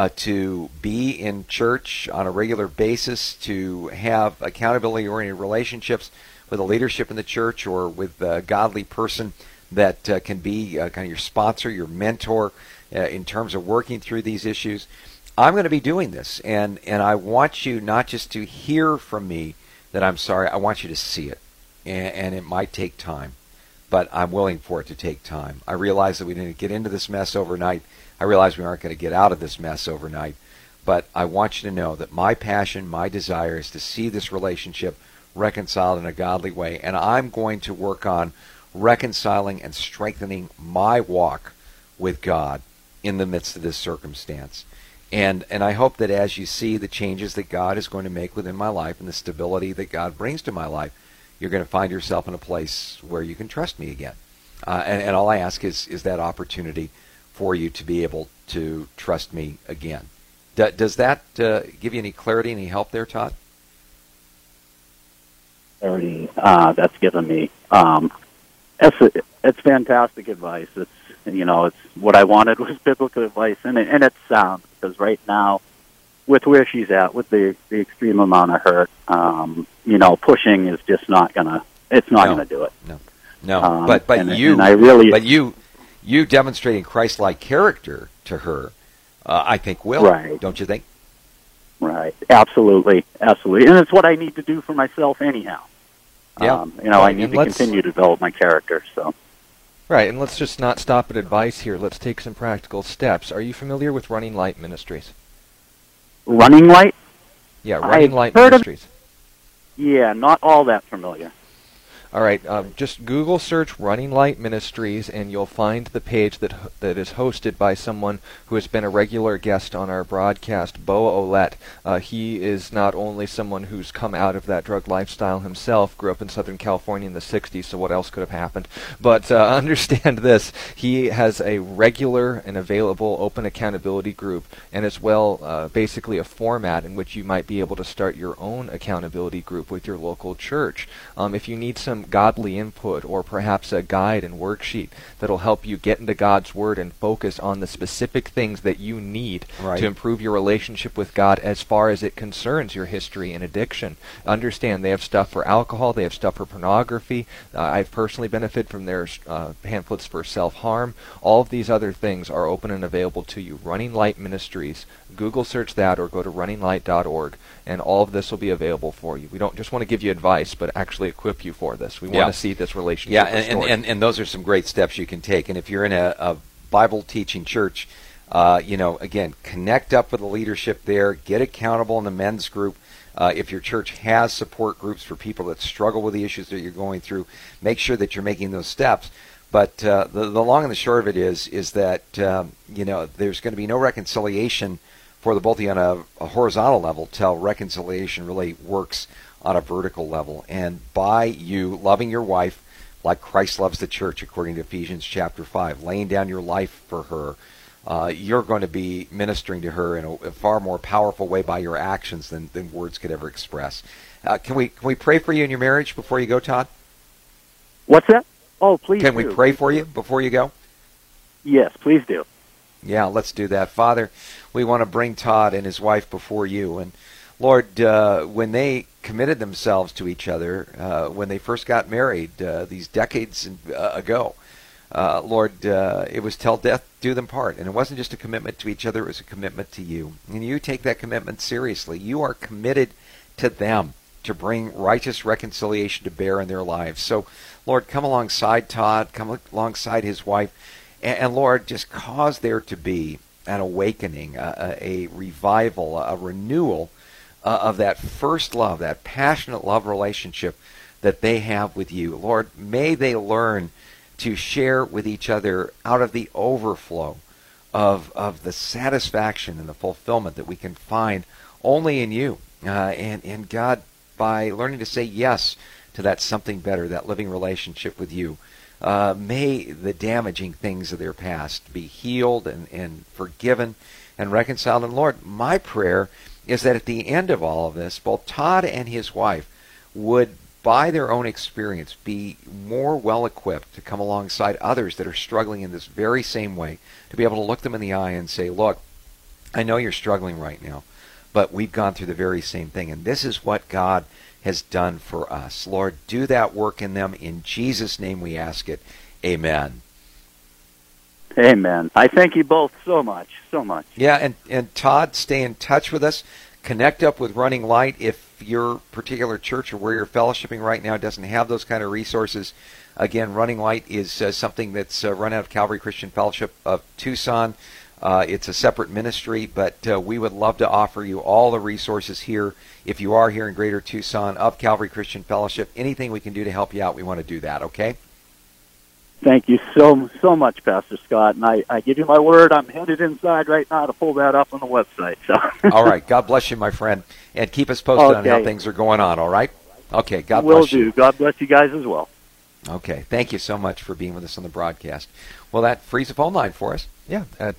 to be in church on a regular basis, to have accountability-oriented relationships with the leadership in the church or with a godly person that can be kind of your sponsor, your mentor in terms of working through these issues. I'm going to be doing this, and I want you not just to hear from me that I'm sorry. I want you to see it, and it might take time. But I'm willing for it to take time. I realize that we didn't get into this mess overnight. I realize we aren't going to get out of this mess overnight. But I want you to know that my passion, my desire is to see this relationship reconciled in a godly way. And I'm going to work on reconciling and strengthening my walk with God in the midst of this circumstance. And I hope that as you see the changes that God is going to make within my life and the stability that God brings to my life, you're going to find yourself in a place where you can trust me again. And all I ask is that opportunity for you to be able to trust me again. Does that give you any clarity, any help there, Todd? Clarity that's given me. It's fantastic advice. It's what I wanted was biblical advice, and it's sound, because right now, with where she's at, with the extreme amount of hurt, pushing is just not gonna. It's not gonna do it. No. But you demonstrating Christ-like character to her, I think will. Right. Don't you think? Right. Absolutely. Absolutely. And it's what I need to do for myself anyhow. Yeah. I need to continue to develop my character. So. Right, and let's just not stop at advice here. Let's take some practical steps. Are you familiar with Running Light Ministries? Running Light? Yeah, Running Light heard Ministries. Yeah, not all that familiar. All right, just Google search Running Light Ministries, and you'll find the page that is hosted by someone who has been a regular guest on our broadcast, Bo Olette. He is not only someone who's come out of that drug lifestyle himself, grew up in Southern California in the 60s, so what else could have happened? But understand this, he has a regular and available open accountability group, and as well basically a format in which you might be able to start your own accountability group with your local church. If you need some godly input or perhaps a guide and worksheet that'll help you get into God's Word and focus on the specific things that you need to improve your relationship with God as far as it concerns your history and addiction. Understand, they have stuff for alcohol, they have stuff for pornography. I've personally benefited from their pamphlets for self-harm. All of these other things are open and available to you. Running Light Ministries. Google search that or go to runninglight.org, and all of this will be available for you. We don't just want to give you advice, but actually equip you for this. We want to see this relationship restored. And those are some great steps you can take. And if you're in a Bible teaching church, again, connect up with the leadership there, get accountable in the men's group. If your church has support groups for people that struggle with the issues that you're going through, make sure that you're making those steps. But the long and the short of it is that there's going to be no reconciliation for the both of you on a horizontal level till reconciliation really works on a vertical level. And by you loving your wife like Christ loves the church, according to Ephesians chapter 5, laying down your life for her, you're going to be ministering to her in a far more powerful way by your actions than words could ever express. Can we pray for you in your marriage before you go, Todd? What's that? Oh, please Can we pray for you before you go? Yes, please do. Yeah, let's do that. Father, we want to bring Todd and his wife before you. And Lord, when they committed themselves to each other, when they first got married these decades ago, Lord, it was till death do them part. And it wasn't just a commitment to each other, it was a commitment to you. And you take that commitment seriously. You are committed to them to bring righteous reconciliation to bear in their lives. So, Lord, come alongside Todd, come alongside his wife, and Lord, just cause there to be an awakening, a revival, a renewal of that first love, that passionate love relationship that they have with you. Lord, may they learn to share with each other out of the overflow of the satisfaction and the fulfillment that we can find only in you. And God, by learning to say yes to that something better, that living relationship with you, may the damaging things of their past be healed and forgiven and reconciled. And Lord, my prayer is that at the end of all of this, both Todd and his wife would, by their own experience, be more well-equipped to come alongside others that are struggling in this very same way, to be able to look them in the eye and say, look, I know you're struggling right now, but we've gone through the very same thing, and this is what God has done for us. Lord, do that work in them. In Jesus' name we ask it. Amen. Amen. I thank you both so much, so much. Yeah, and Todd, stay in touch with us. Connect up with Running Light. If your particular church or where you're fellowshipping right now doesn't have those kind of resources, again, Running Light is something that's run out of Calvary Christian Fellowship of Tucson. It's a separate ministry, but we would love to offer you all the resources here. If you are here in Greater Tucson of Calvary Christian Fellowship, anything we can do to help you out, we want to do that, okay? Thank you so much, Pastor Scott. And I give you my word, I'm headed inside right now to pull that up on the website. So. All right. God bless you, my friend. And keep us posted on how things are going on, all right? Okay. God bless you. Will do. God bless you guys as well. Okay. Thank you so much for being with us on the broadcast. Well, that frees a phone line for us. Yeah, at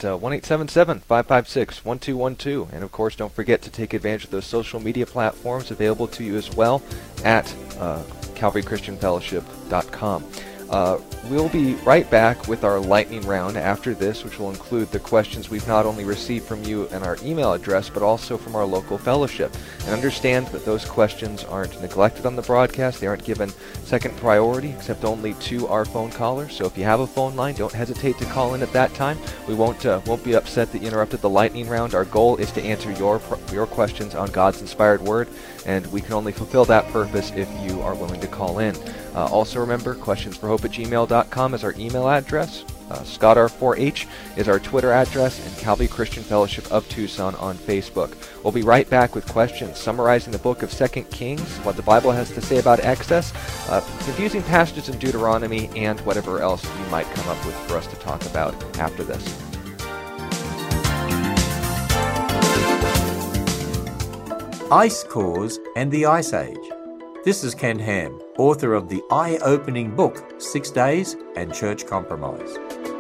1-877-556-1212. And, of course, don't forget to take advantage of those social media platforms available to you as well at CalvaryChristianFellowship.com. We'll be right back with our lightning round after this, which will include the questions we've not only received from you and our email address, but also from our local fellowship. And understand that those questions aren't neglected on the broadcast. They aren't given second priority, except only to our phone callers. So if you have a phone line, don't hesitate to call in at that time. We won't be upset that you interrupted the lightning round. Our goal is to answer your questions on God's inspired word, and we can only fulfill that purpose if you are willing to call in. Also remember, questionsforhope@gmail.com is our email address. ScottR4H is our Twitter address, and Calvary Christian Fellowship of Tucson on Facebook. We'll be right back with questions summarizing the book of 2 Kings, what the Bible has to say about excess, confusing passages in Deuteronomy, and whatever else you might come up with for us to talk about after this. Ice Cores and the Ice Age. This is Ken Ham, author of the eye-opening book, 6 Days and Church Compromise.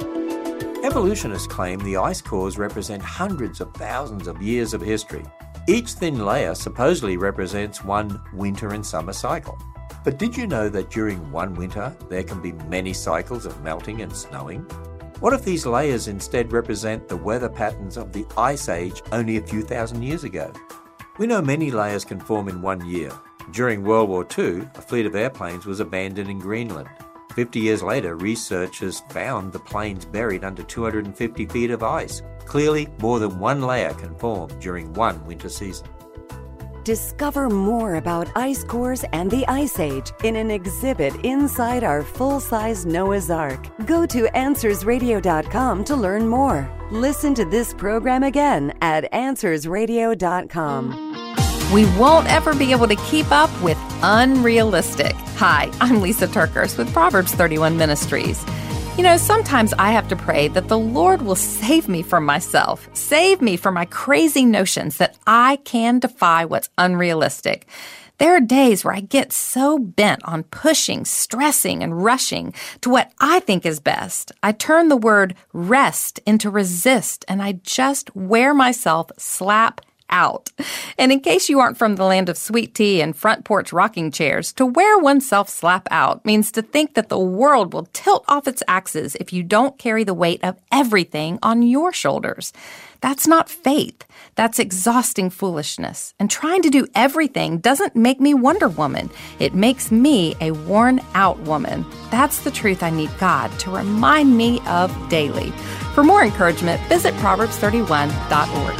Evolutionists claim the ice cores represent hundreds of thousands of years of history. Each thin layer supposedly represents one winter and summer cycle. But did you know that during one winter there can be many cycles of melting and snowing? What if these layers instead represent the weather patterns of the Ice Age only a few thousand years ago? We know many layers can form in 1 year. During World War II, a fleet of airplanes was abandoned in Greenland. 50 years later, researchers found the planes buried under 250 feet of ice. Clearly, more than one layer can form during one winter season. Discover more about ice cores and the Ice Age in an exhibit inside our full-size Noah's Ark. Go to AnswersRadio.com to learn more. Listen to this program again at AnswersRadio.com. We won't ever be able to keep up with unrealistic. Hi, I'm Lisa Turkers with Proverbs 31 Ministries. You know, sometimes I have to pray that the Lord will save me from myself, save me from my crazy notions that I can defy what's unrealistic. There are days where I get so bent on pushing, stressing, and rushing to what I think is best. I turn the word rest into resist, and I just wear myself slap out. And in case you aren't from the land of sweet tea and front porch rocking chairs, to wear oneself slap out means to think that the world will tilt off its axis if you don't carry the weight of everything on your shoulders. That's not faith. That's exhausting foolishness. And trying to do everything doesn't make me Wonder Woman. It makes me a worn-out woman. That's the truth I need God to remind me of daily. For more encouragement, visit Proverbs31.org.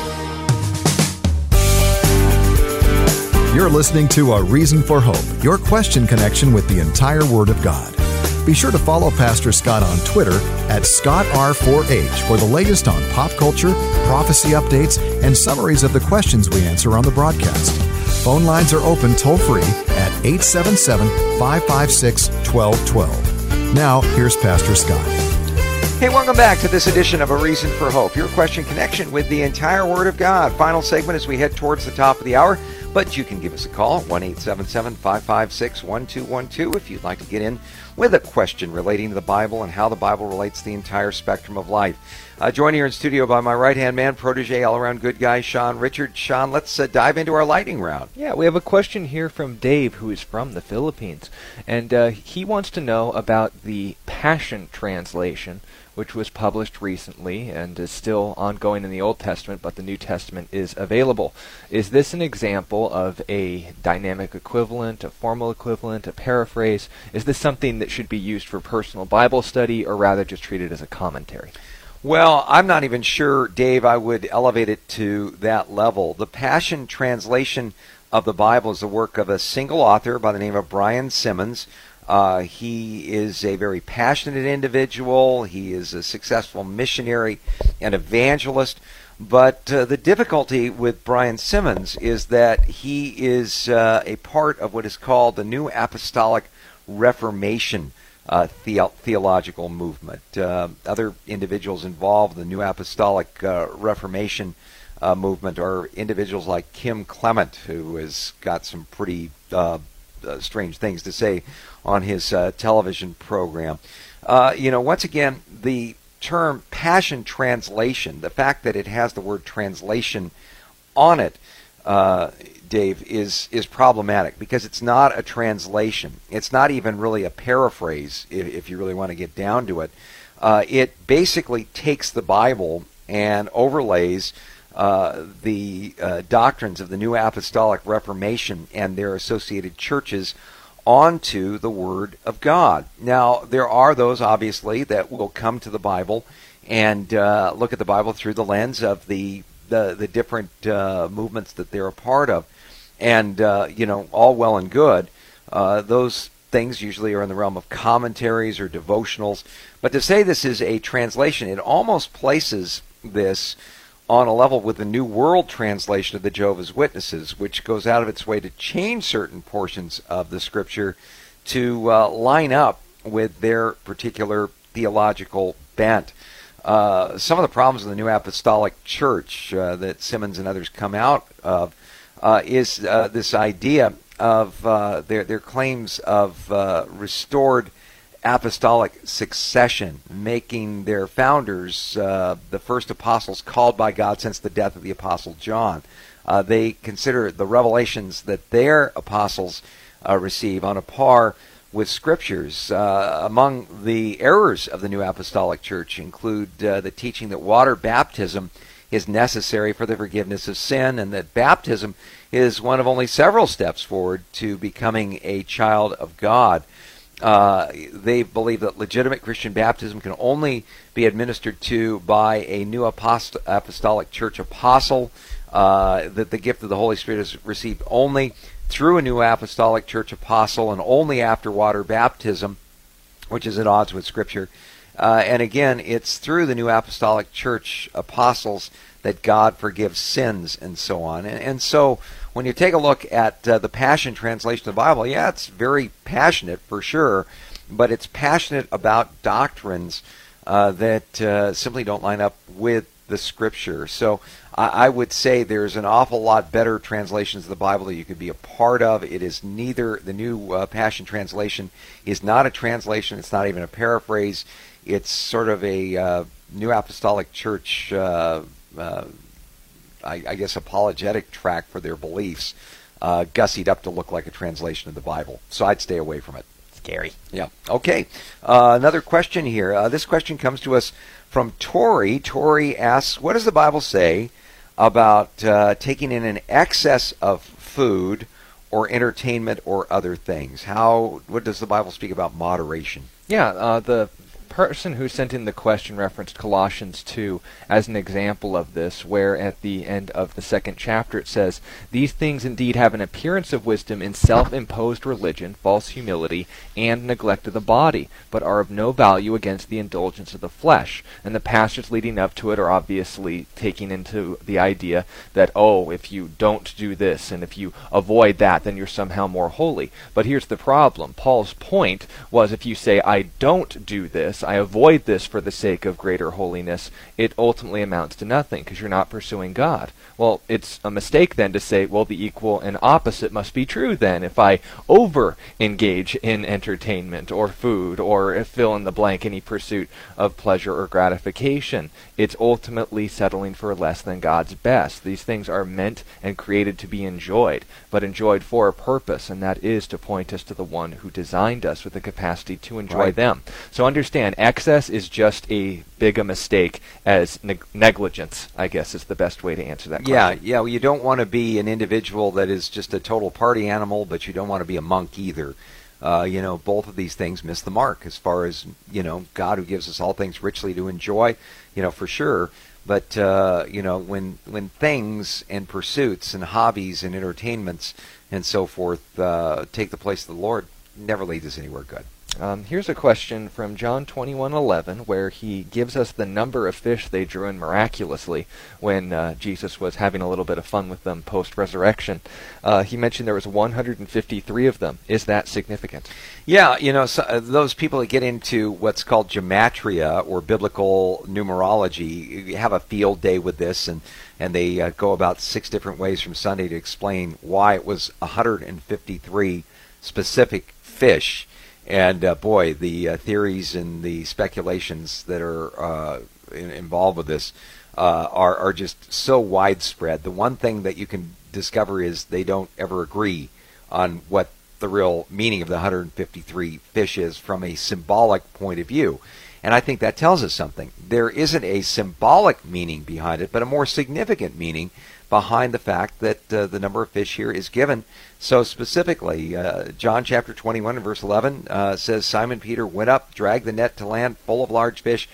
You're listening to A Reason for Hope, your question connection with the entire Word of God. Be sure to follow Pastor Scott on Twitter at ScottR4H for the latest on pop culture, prophecy updates, and summaries of the questions we answer on the broadcast. Phone lines are open toll-free at 877-556-1212. Now, here's Pastor Scott. Hey, welcome back to this edition of A Reason for Hope, your question connection with the entire Word of God. Final segment as we head towards the top of the hour. But you can give us a call, 1-877-556-1212, if you'd like to get in with a question relating to the Bible and how the Bible relates to the entire spectrum of life. Joined here in studio by my right-hand man, protege, all-around good guy, Sean Richard. Sean, let's dive into our lightning round. Yeah, we have a question here from Dave, who is from the Philippines. And he wants to know about the Passion Translation, which was published recently and is still ongoing in the Old Testament, but the New Testament is available. Is this an example of a dynamic equivalent, a formal equivalent, a paraphrase? Is this something that should be used for personal Bible study, or rather just treated as a commentary? Well, I'm not even sure, Dave, I would elevate it to that level. The Passion Translation of the Bible is the work of a single author by the name of Brian Simmons. He is a very passionate individual. He is a successful missionary and evangelist. But the difficulty with Brian Simmons is that he is a part of what is called the New Apostolic Reformation theological movement. Other individuals involved in the New Apostolic Reformation movement are individuals like Kim Clement, who has got some pretty strange things to say on his television program. Once again, the term Passion Translation, the fact that it has the word translation on it, Dave, is problematic because it's not a translation. It's not even really a paraphrase, if you really want to get down to it. It basically takes the Bible and overlays the doctrines of the New Apostolic Reformation and their associated churches onto the Word of God. Now, there are those, obviously, that will come to the Bible and look at the Bible through the lens of the different movements that they're a part of. And, all well and good. Those things usually are in the realm of commentaries or devotionals. But to say this is a translation, it almost places this on a level with the New World Translation of the Jehovah's Witnesses, which goes out of its way to change certain portions of the Scripture to line up with their particular theological bent. Some of the problems in the New Apostolic Church that Simmons and others come out of is this idea of their claims of restored apostolic succession, making their founders the first apostles called by God since the death of the Apostle John. They consider the revelations that their apostles receive on a par with Scriptures. Among the errors of the New Apostolic Church include the teaching that water baptism is necessary for the forgiveness of sin, and that baptism is one of only several steps forward to becoming a child of God. They believe that legitimate Christian baptism can only be administered to by a New Apostolic Church apostle, that the gift of the Holy Spirit is received only through a New Apostolic Church apostle and only after water baptism, which is at odds with Scripture. And again, it's through the New Apostolic Church apostles that God forgives sins and so on. And so when you take a look at the Passion Translation of the Bible, yeah, it's very passionate for sure, but it's passionate about doctrines that simply don't line up with the Scripture. So I would say there's an awful lot better translations of the Bible that you could be a part of. It is neither, the New Passion Translation is not a translation, it's not even a paraphrase. It's sort of a New Apostolic Church, I guess, apologetic tract for their beliefs, gussied up to look like a translation of the Bible. So I'd stay away from it. Scary. Yeah. Okay. Another question here. This question comes to us from Tori. Tori asks, what does the Bible say about taking in an excess of food or entertainment or other things? What does the Bible speak about moderation? Yeah, the person who sent in the question referenced Colossians 2 as an example of this, where at the end of the second chapter it says, "These things indeed have an appearance of wisdom in self-imposed religion, false humility, and neglect of the body, but are of no value against the indulgence of the flesh." And the passages leading up to it are obviously taking into the idea that, if you don't do this and if you avoid that, then you're somehow more holy. But here's the problem. Paul's point was, if you say, I don't do this, I avoid this for the sake of greater holiness, it ultimately amounts to nothing because you're not pursuing God. Well, it's a mistake then to say, well, the equal and opposite must be true then. If I over-engage in entertainment or food or fill in the blank, any pursuit of pleasure or gratification, it's ultimately settling for less than God's best. These things are meant and created to be enjoyed, but enjoyed for a purpose, and that is to point us to the one who designed us with the capacity to enjoy them. So understand, excess is just as big a mistake as negligence, I guess, is the best way to answer that question. Yeah. Well, you don't want to be an individual that is just a total party animal, but you don't want to be a monk either. Both of these things miss the mark as far as, God who gives us all things richly to enjoy, for sure. But, when things and pursuits and hobbies and entertainments and so forth take the place of the Lord, never leads us anywhere good. Here's a question from John 21:11, where he gives us the number of fish they drew in miraculously when Jesus was having a little bit of fun with them post-resurrection. He mentioned there was 153 of them. Is that significant? Yeah, those people that get into what's called gematria or biblical numerology have a field day with this, and they go about 6 different ways from Sunday to explain why it was 153 specific fish. And boy, the theories and the speculations that are involved with this are just so widespread. The one thing that you can discover is they don't ever agree on what the real meaning of the 153 fish is from a symbolic point of view. And I think that tells us something. There isn't a symbolic meaning behind it, but a more significant meaning behind the fact that the number of fish here is given so specifically. John chapter 21 and verse 11 says, Simon Peter went up, dragged the net to land full of large fish,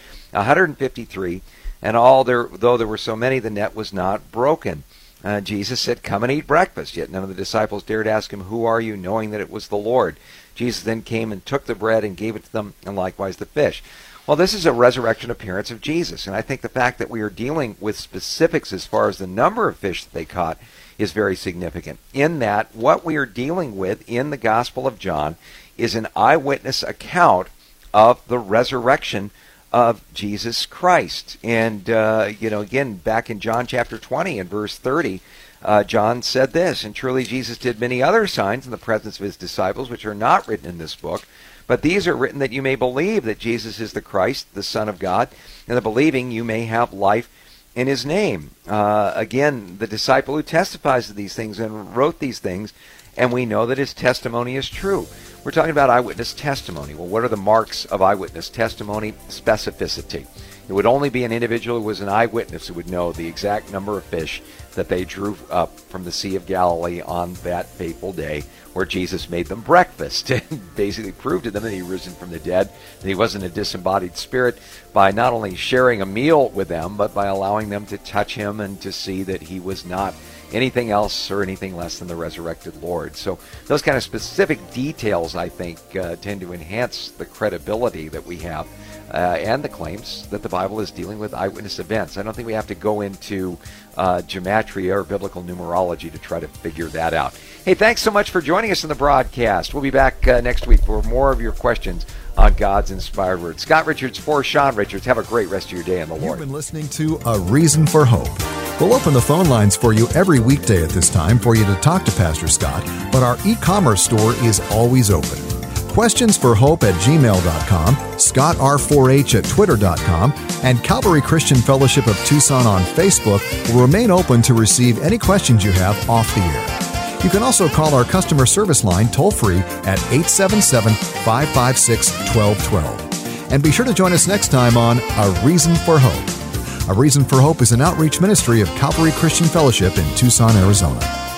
153, and though there were so many, the net was not broken. Jesus said, come and eat breakfast. Yet none of the disciples dared ask him, who are you, knowing that it was the Lord. Jesus then came and took the bread and gave it to them, and likewise the fish. Well, this is a resurrection appearance of Jesus, and I think the fact that we are dealing with specifics as far as the number of fish that they caught is very significant, in that what we are dealing with in the Gospel of John is an eyewitness account of the resurrection of Jesus Christ. And, again, back in John chapter 20 and verse 30, John said this, and truly Jesus did many other signs in the presence of his disciples, which are not written in this book, but these are written that you may believe that Jesus is the Christ, the Son of God, and that believing you may have life in his name. Again, the disciple who testifies to these things and wrote these things, and we know that his testimony is true. We're talking about eyewitness testimony. Well, what are the marks of eyewitness testimony? Specificity. It would only be an individual who was an eyewitness who would know the exact number of fish that they drew up from the Sea of Galilee on that fateful day where Jesus made them breakfast and basically proved to them that he risen from the dead, that he wasn't a disembodied spirit, by not only sharing a meal with them, but by allowing them to touch him and to see that he was not anything else or anything less than the resurrected Lord. So those kind of specific details, I think, tend to enhance the credibility that we have and the claims that the Bible is dealing with eyewitness events. I don't think we have to go into gematria or biblical numerology to try to figure that out. Hey, thanks so much for joining us in the broadcast. We'll be back next week for more of your questions on God's inspired word. Scott Richards for Sean Richards. Have a great rest of your day in the Lord. You've been listening to A Reason for Hope. We'll open the phone lines for you every weekday at this time for you to talk to Pastor Scott, but our e-commerce store is always open. Questions for Hope at gmail.com, ScottR4H at Twitter.com, and Calvary Christian Fellowship of Tucson on Facebook will remain open to receive any questions you have off the air. You can also call our customer service line toll-free at 877-556-1212. And be sure to join us next time on A Reason for Hope. A Reason for Hope is an outreach ministry of Calvary Christian Fellowship in Tucson, Arizona.